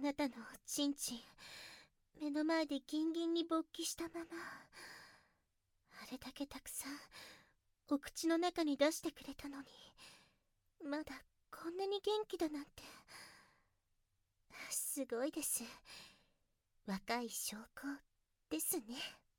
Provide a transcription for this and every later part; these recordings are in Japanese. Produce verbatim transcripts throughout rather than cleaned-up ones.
なたのおちんちん、目の前でギンギンに勃起したまま、あれだけたくさんお口の中に出してくれたのに、まだこんなに元気だなんて。すごいです。若い証拠ですね。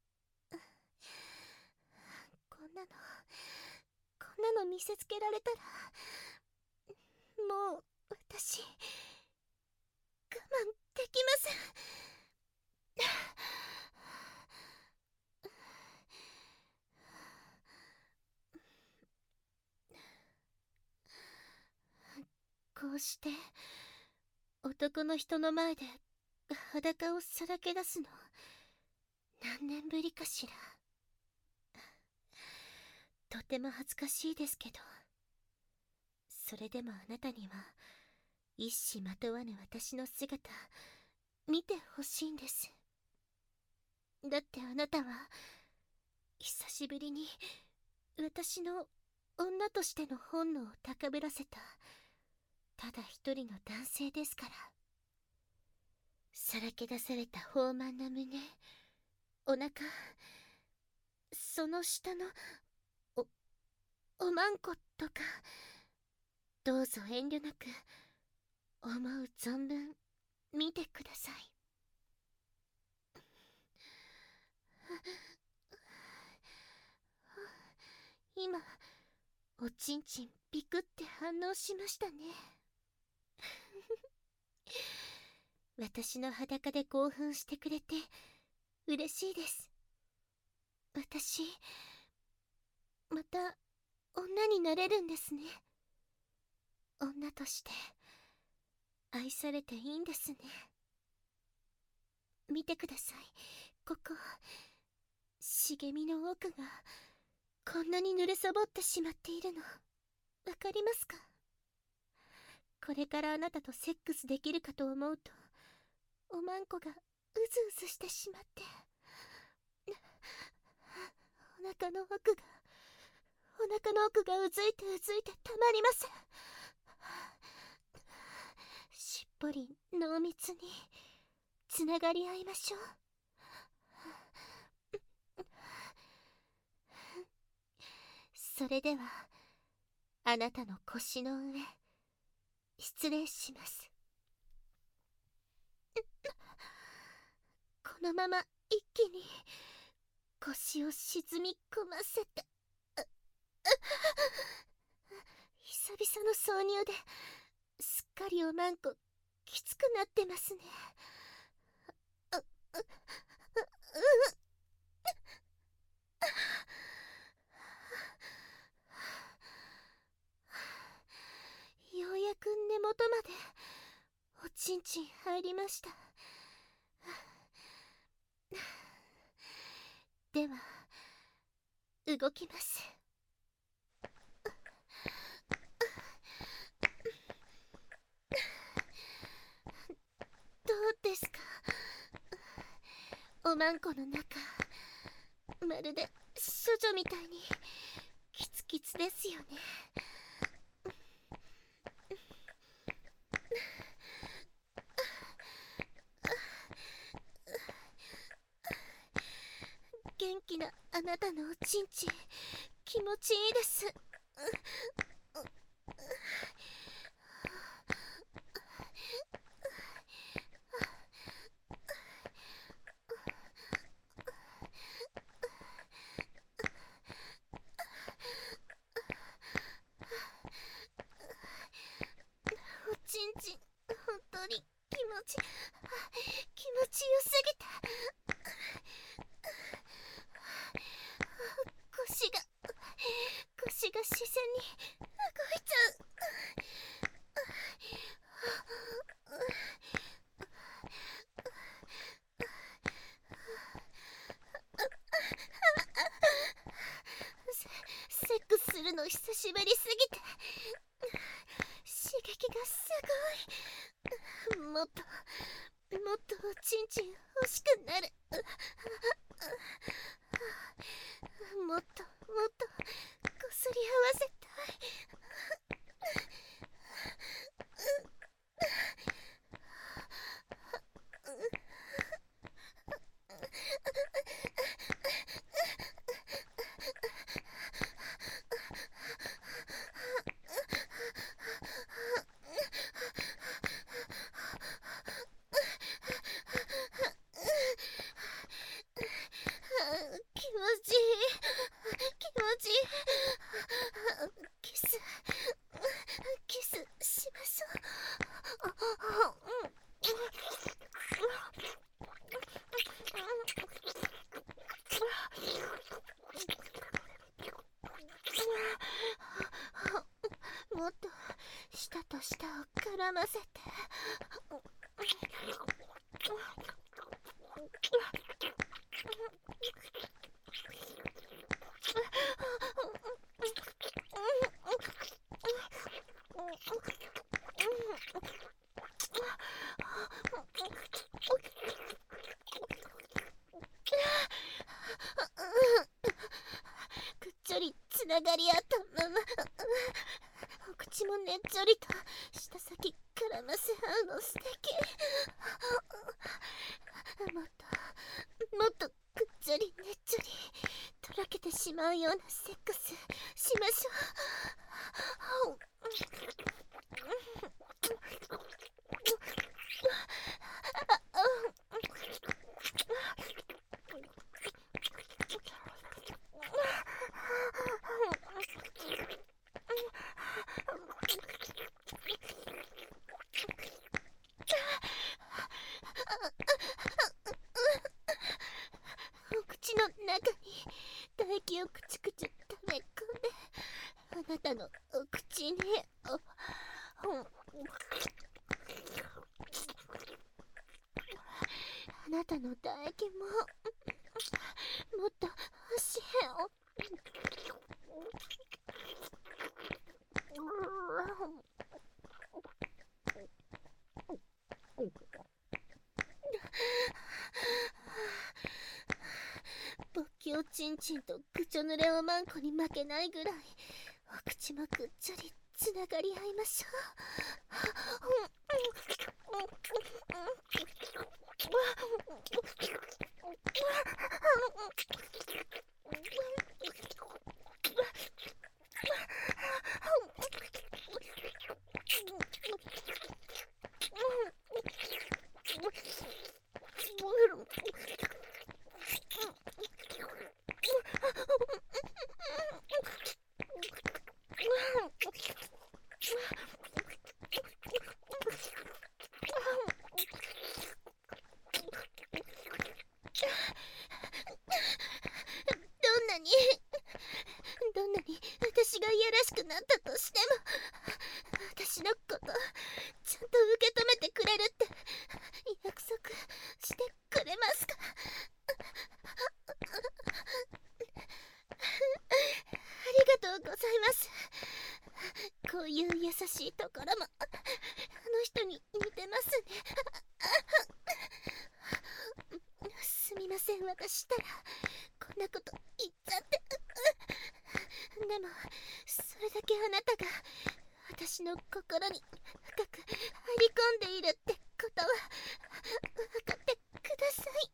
こんなのこんなの見せつけられたら、もう私我慢できません。こうして男の人の前で裸をさらけ出すの何年ぶりかしら。とても恥ずかしいですけど、それでもあなたには一糸まとわぬ私の姿見てほしいんです。だってあなたは久しぶりに私の女としての本能を高ぶらせたただ一人の男性ですから。さらけ出された豊満な胸、お腹、その下のおおまんことか、どうぞ遠慮なく思う存分見てください。今おちんちんピクって反応しましたね。私の裸で興奮してくれて嬉しいです。私また女になれるんですね。女として愛されていいんですね。見てください、ここ茂みの奥がこんなに濡れそぼってしまっているのわかりますか？これからあなたとセックスできるかと思うとおまんこがうずうずしてしまって、お腹の奥がお腹の奥がうずいてうずいてたまりません。しっぽり濃密につながり合いましょう。それではあなたの腰の上失礼します。このまま一気に腰を沈み込ませて、久々の挿入ですっかりおまんこきつくなってますね。うううようやく根元までおちんちん入りました。では動きます。どうですか、おまんこの中まるで処女みたいにキツキツですよね。元気なあなたのおちんちん気持ちいいです。おちんちん本当に気持ち気持ちよすぎて腰が腰が自然に動いちゃう。セセックスするの久しぶりすぎて刺激がすごい。もっともっとおちんちん欲しくなる。もっともっとこすり合わせたい。 キスキスしましょう。もっと舌と舌を絡ませて。くっちょりつながり合ったまま、お口もねっちょりと舌先絡ませ合うの素敵。もっともっとくっちょりねっちょりとろけてしまうようなセックスしましょう。お口の中に唾液をくちくち溜め込んで、あなたのお口におあなたの唾液ももっと欲しい。勃起おちんちんとぐちょ濡れおまんこに負けないぐらいお口もぐっちょりつながり合いましょどんなにどんなに私がいやらしくなったとしても、私のことちゃんと受け止めてくれるって約束してくれますか？ありがとうございます。こういう優しいところもあの人に似てますね。すみません、私ったらこんなこと言っちゃって。でもそれだけあなたが私の心に深く入り込んでいるってことは分かってください。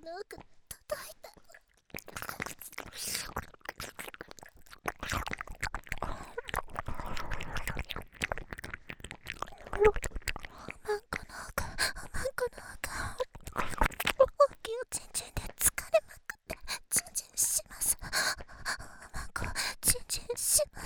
の奥叩いた。おまんこの奥、おまんこの奥、大きいおちんちんで疲れまくってチンチンします。おまんこチンチンします。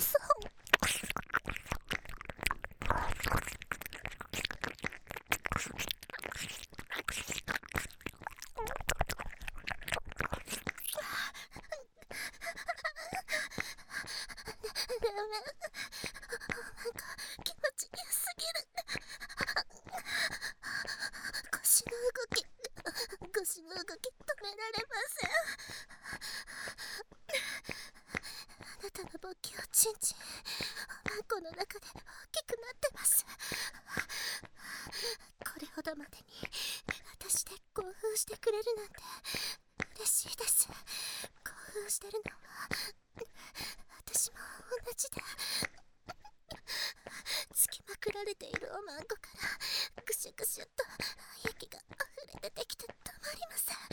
ダメ、なんか気持ちよすぎる。腰の動き腰の動き止められません。あなたの勃起おちんちんおまんこの中で大きくなってます。これほどまでに私で興奮してくれるなんて嬉しいです。興奮してるのは私も同じで、つきまくられているおまんこからぐしゅぐしゅっと液が溢れ出てきてたまりません。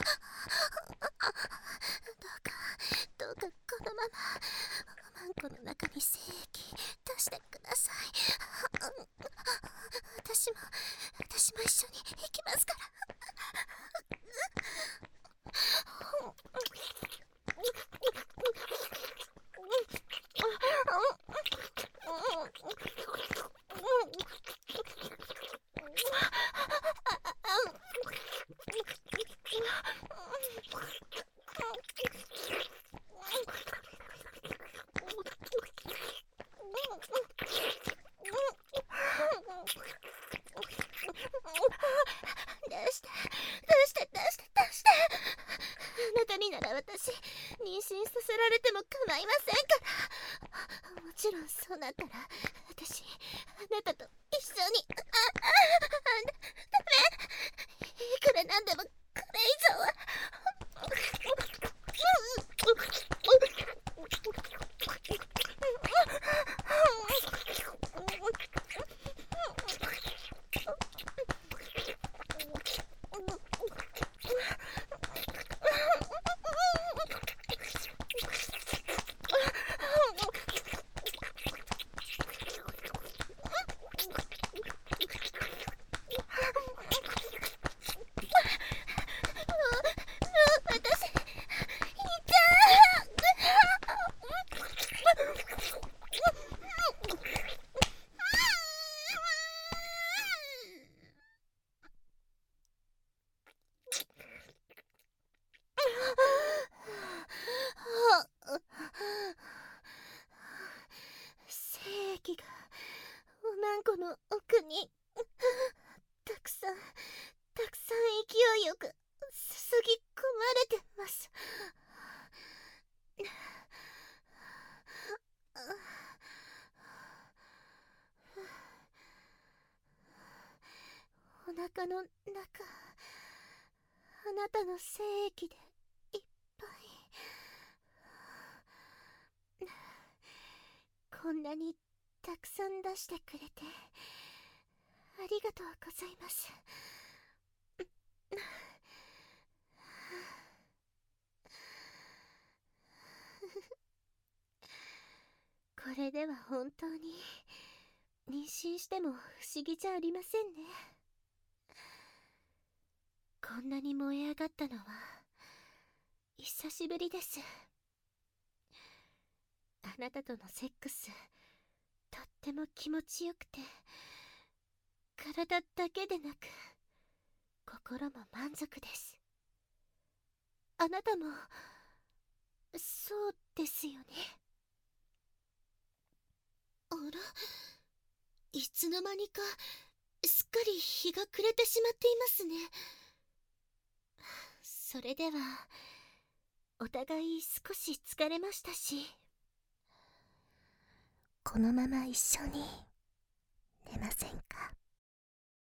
どうかどうかこのままおまんこの中に精液出してください。私も私も一緒に行きますから。出して出して出して出して。あなたになら私妊娠させられても構いませんから。もちろんそうなったら私あなたと一緒に。あああダメ、いくらなんでもこれ以上は。精液がおまんこの奥にたくさんたくさん勢いよく注ぎ込まれてます。お腹の中あなたの精液でいっぱい。こんなにたくさん出してくれてありがとうございます。これでは本当に妊娠しても不思議じゃありませんね。こんなに燃え上がったのは久しぶりです。あなたとのセックスとっても気持ちよくて、体だけでなく心も満足です。あなたもそうですよね。あら、いつの間にかすっかり日が暮れてしまっていますね。それではお互い少し疲れましたし、このまま一緒に寝ませんか？